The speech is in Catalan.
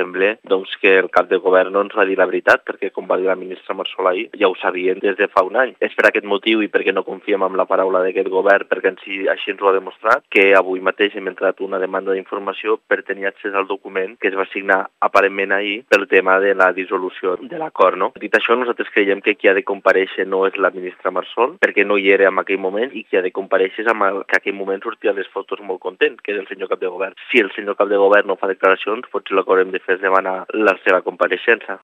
sembla doncs, que el cap de govern no ens va dir la veritat, perquè com va dir la ministra Marsol ahir, ja ho sabien des de fa un any. És per aquest motiu i perquè no confiem en la paraula d'aquest govern, perquè així ens ho ha demostrat, que avui mateix hem entrat una demanda d'informació per tenir accés al document que es va signar aparentment ahir pel tema de la dissolució de l'acord. No? Dit això, nosaltres creiem que qui ha de comparèixer no és la ministra Marsol, perquè no hi era en aquell moment, i qui ha de comparèixer és amb el que en aquell moment sortia les fotos molt content, que és el senyor cap de govern. Si el senyor cap de govern no fa declaracions, potser el que haurem de fer és demanar la seva compareixença.